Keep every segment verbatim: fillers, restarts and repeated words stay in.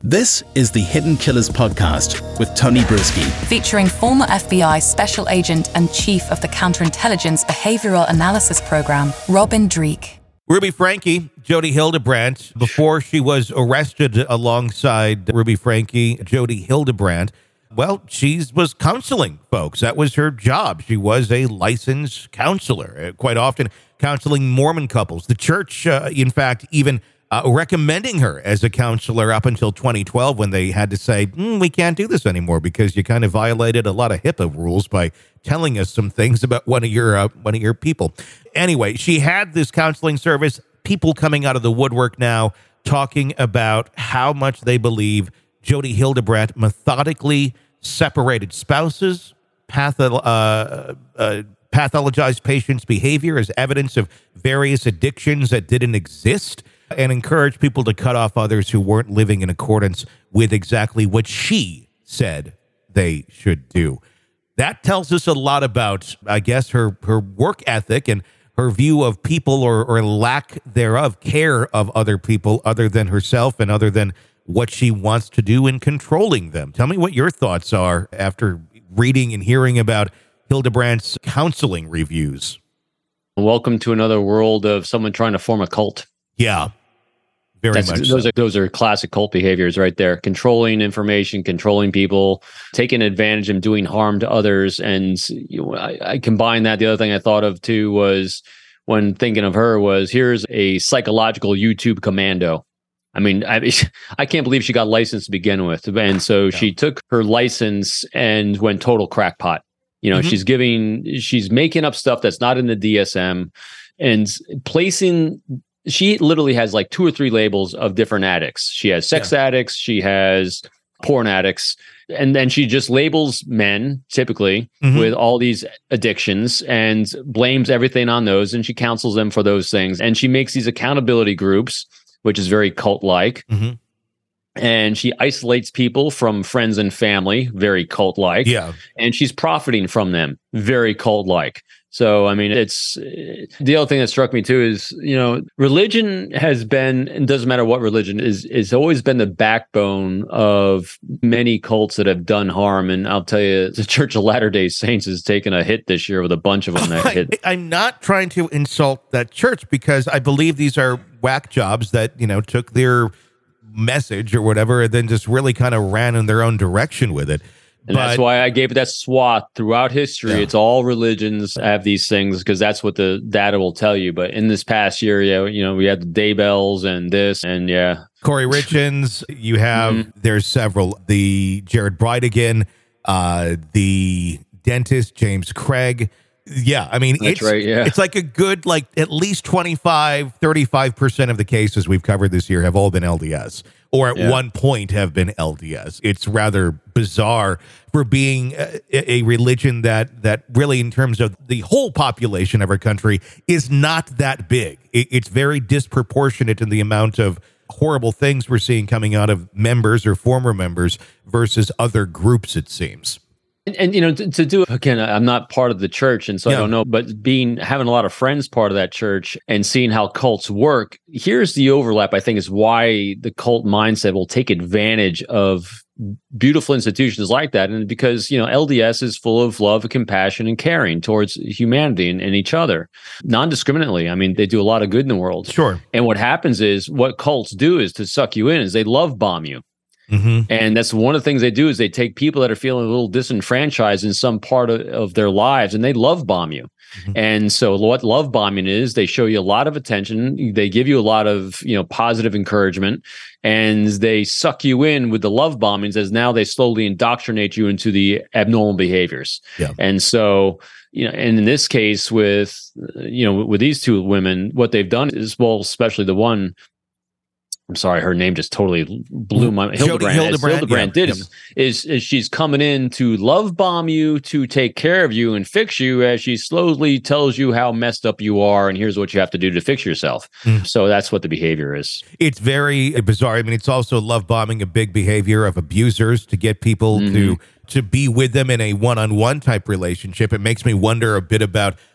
This is the Hidden Killers podcast with Tony Brueski. Featuring former F B I Special Agent and Chief of the Counterintelligence Behavioral Analysis Program, Robin Dreeke. Ruby Franke, Jodi Hildebrandt, before she was arrested alongside Ruby Franke, Jodi Hildebrandt, well, she was counseling folks. That was her job. She was a licensed counselor, quite often counseling Mormon couples. The church, uh, in fact, even uh, recommending her as a counselor up until twenty twelve when they had to say, mm, we can't do this anymore because you kind of violated a lot of HIPAA rules by telling us some things about one of your uh, one of your people. Anyway, she had this counseling service, people coming out of the woodwork now talking about how much they believe Jodi Hildebrandt methodically separated spouses, patho- uh, uh, pathologized patients' behavior as evidence of various addictions that didn't exist, and encouraged people to cut off others who weren't living in accordance with exactly what she said they should do. That tells us a lot about, I guess, her, her work ethic and her view of people or, or lack thereof, care of other people other than herself and other than what she wants to do in controlling them. Tell me what your thoughts are after reading and hearing about Hildebrandt's counseling reviews. Welcome to another world of someone trying to form a cult. Yeah, very That's, much those so. are those are classic cult behaviors right there. Controlling information, controlling people, taking advantage and doing harm to others. And you know, I, I combine that. The other thing I thought of too was when thinking of her was here's a psychological YouTube commando. I mean, I, I can't believe she got licensed to begin with. And so yeah. she took her license and went total crackpot. You know, mm-hmm. she's giving, she's making up stuff that's not in the D S M and placing, she literally has like two or three labels of different addicts. She has sex yeah. addicts, she has porn addicts, and then she just labels men typically mm-hmm. with all these addictions and blames everything on those. And she counsels them for those things. And she makes these accountability groups, which is very cult-like. Mm-hmm. And she isolates people from friends and family, very cult-like. Yeah. And she's profiting from them, very cult-like. So, I mean, it's the other thing that struck me too is, you know, religion has been, and doesn't matter what religion is, is always been the backbone of many cults that have done harm. And I'll tell you, the Church of Latter-day Saints has taken a hit this year with a bunch of them that I, hit. I'm not trying to insult that church because I believe these are whack jobs that, you know, took their message or whatever and then just really kind of ran in their own direction with it. And but, that's why I gave it that swath throughout history. Yeah. It's all religions have these things because that's what the data will tell you. But in this past year, yeah, you know, we had the Daybells and this and yeah. Corey Richins, you have, mm-hmm. there's several. The Jared Bridegan, uh, the dentist, James Craig. Yeah, I mean, That's it's right, yeah. it's like a good, like at least twenty-five, thirty-five percent of the cases we've covered this year have all been L D S or at yeah. one point have been L D S. It's rather bizarre for being a, a religion that that really, in terms of the whole population of our country, is not that big. It, it's very disproportionate in the amount of horrible things we're seeing coming out of members or former members versus other groups, it seems. And, and, you know, to, to do it, again, I'm not part of the church, and so yeah. I don't know, but being, having a lot of friends part of that church and seeing how cults work, here's the overlap, I think, is why the cult mindset will take advantage of beautiful institutions like that. And because, you know, L D S is full of love, compassion, and caring towards humanity and, and each other, non-discriminately. I mean, they do a lot of good in the world. Sure. And what happens is, what cults do is to suck you in, is they love bomb you. Mm-hmm. And that's one of the things they do is they take people that are feeling a little disenfranchised in some part of, of their lives and they love bomb you. Mm-hmm. And so what love bombing is, they show you a lot of attention. They give you a lot of, you know, positive encouragement, and they suck you in with the love bombings as now they slowly indoctrinate you into the abnormal behaviors. Yeah. And so, you know, and in this case with, you know, with these two women, what they've done is, well, especially the one, I'm sorry, her name just totally blew my mind. Hildebrand, Hildebrand, Hildebrand yeah, did yeah. Is, is is she's coming in to love bomb you, to take care of you and fix you, as she slowly tells you how messed up you are, and here's what you have to do to fix yourself. Mm. So that's what the behavior is. It's very bizarre. I mean, it's also love bombing, a big behavior of abusers to get people mm-hmm. to to be with them in a one-on-one type relationship. It makes me wonder a bit about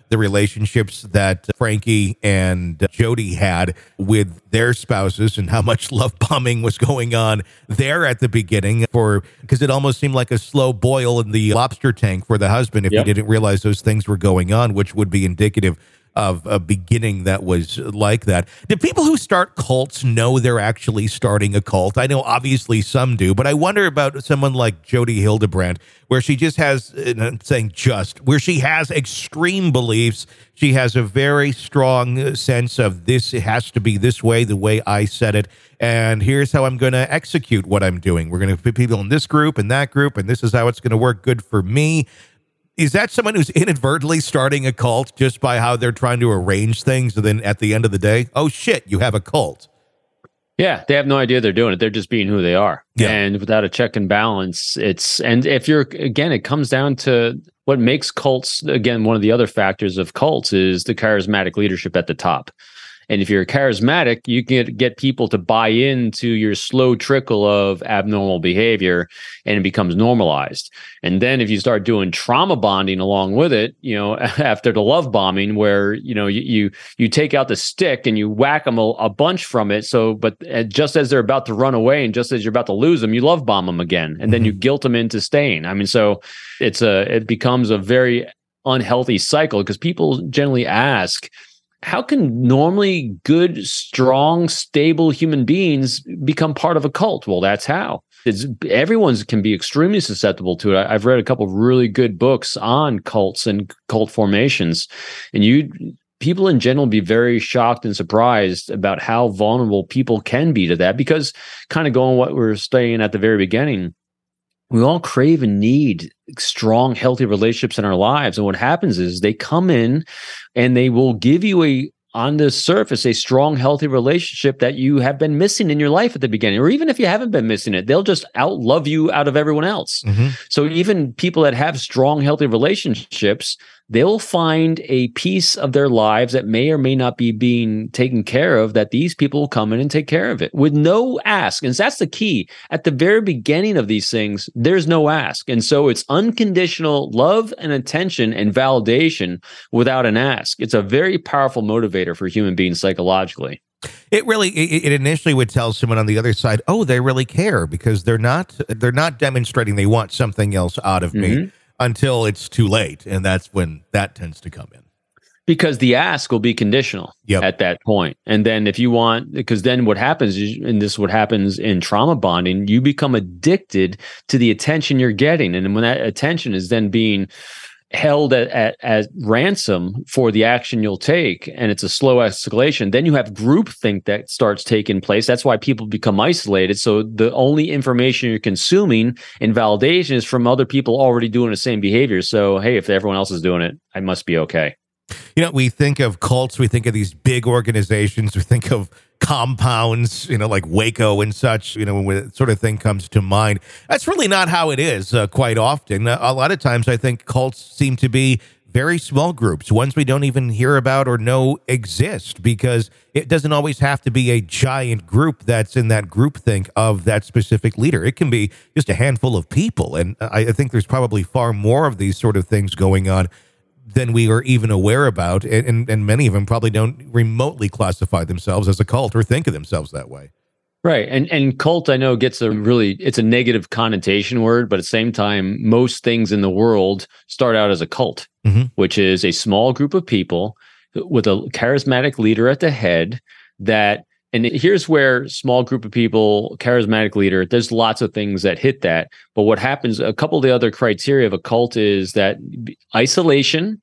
the relationships that Frankie and Jody had with their spouses and how much love bombing was going on there at the beginning, for because it almost seemed like a slow boil in the lobster tank for the husband if Yep. he didn't realize those things were going on, which would be indicative of a beginning that was like that. Do people who start cults know they're actually starting a cult? I know obviously some do, but I wonder about someone like Jody Hildebrandt, where she just has, and I'm saying just, where she has extreme beliefs. She has a very strong sense of this, it has to be this way, the way I said it, and here's how I'm going to execute what I'm doing. We're going to put people in this group and that group, and this is how it's going to work good for me. Is that someone who's inadvertently starting a cult just by how they're trying to arrange things? And then at the end of the day, oh shit, you have a cult. Yeah, they have no idea they're doing it. They're just being who they are. Yeah. And without a check and balance, it's, and if you're, again, it comes down to what makes cults, again, one of the other factors of cults is the charismatic leadership at the top. And if you're charismatic, you can get, get people to buy into your slow trickle of abnormal behavior, and it becomes normalized. And then if you start doing trauma bonding along with it, you know, after the love bombing, where, you know, you you, you take out the stick and you whack them a, a bunch from it. So, but just as they're about to run away and just as you're about to lose them, you love bomb them again. And then you guilt them into staying. I mean, so it's a, it becomes a very unhealthy cycle, because people generally ask, how can normally good, strong, stable human beings become part of a cult? Well, that's how. It's, everyone's can be extremely susceptible to it. I, I've read a couple of really good books on cults and cult formations, and you people in general be very shocked and surprised about how vulnerable people can be to that. Because, kind of going what we we're saying at the very beginning, we all crave and need strong, healthy relationships in our lives. And what happens is they come in and they will give you a, on the surface, a strong, healthy relationship that you have been missing in your life at the beginning. Or even if you haven't been missing it, they'll just outlove you out of everyone else. Mm-hmm. So even people that have strong, healthy relationships, they'll find a piece of their lives that may or may not be being taken care of, that these people will come in and take care of it with no ask. And that's the key. At the very beginning of these things, there's no ask. And so it's unconditional love and attention and validation without an ask. It's a very powerful motivator for human beings psychologically. It really, it, it initially would tell someone on the other side, oh, they really care, because they're not, they're not demonstrating they want something else out of mm-hmm. me. Until it's too late, and that's when that tends to come in. Because the ask will be conditional yep. at that point. And then if you want, because then what happens is, and this is what happens in trauma bonding, you become addicted to the attention you're getting. And when that attention is then being held at, at, at ransom for the action you'll take, and it's a slow escalation, then you have groupthink that starts taking place. That's why people become isolated. So the only information you're consuming and validation is from other people already doing the same behavior. So, hey, if everyone else is doing it, I must be okay. You know, we think of cults, we think of these big organizations, we think of compounds, you know, like Waco and such, you know, when that sort of thing comes to mind. That's really not how it is uh, quite often. Uh, a lot of times I think cults seem to be very small groups, ones we don't even hear about or know exist, because it doesn't always have to be a giant group that's in that groupthink of that specific leader. It can be just a handful of people. And I, I think there's probably far more of these sort of things going on than we are even aware about, and, and, and many of them probably don't remotely classify themselves as a cult or think of themselves that way. Right. And and cult, I know, gets a really, it's a negative connotation word, but at the same time, most things in the world start out as a cult, mm-hmm. which is a small group of people with a charismatic leader at the head that, and here's where small group of people, charismatic leader, there's lots of things that hit that. But what happens, a couple of the other criteria of a cult is that isolation,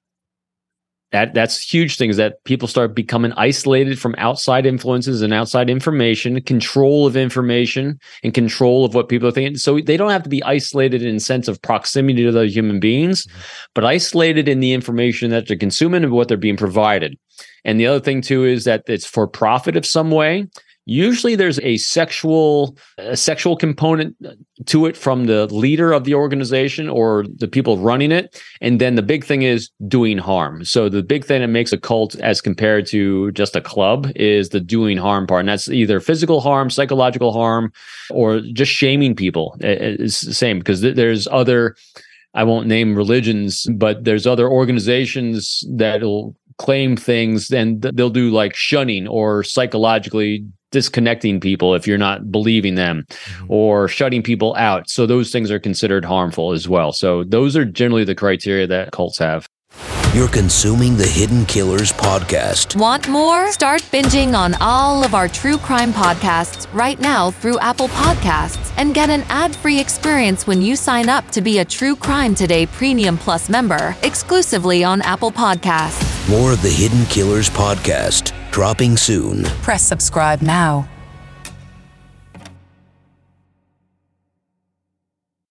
that that's huge things, that people start becoming isolated from outside influences and outside information, control of information and control of what people are thinking. So they don't have to be isolated in the sense of proximity to other human beings, mm-hmm. but isolated in the information that they're consuming and what they're being provided. And the other thing too is that it's for profit of some way. Usually there's a sexual a sexual component to it from the leader of the organization or the people running it. And then the big thing is doing harm. So the big thing that makes a cult as compared to just a club is the doing harm part. And that's either physical harm, psychological harm, or just shaming people. It's the same, because there's other I won't name religions, but there's other organizations that'll claim things, and they'll do like shunning or psychologically disconnecting people if you're not believing them, mm-hmm. or shutting people out. So those things are considered harmful as well. So those are generally the criteria that cults have. You're consuming the Hidden Killers podcast. Want more? Start binging on all of our true crime podcasts right now through Apple Podcasts and get an ad-free experience when you sign up to be a True Crime Today Premium Plus member exclusively on Apple Podcasts. More of the Hidden Killers podcast dropping soon. Press subscribe now.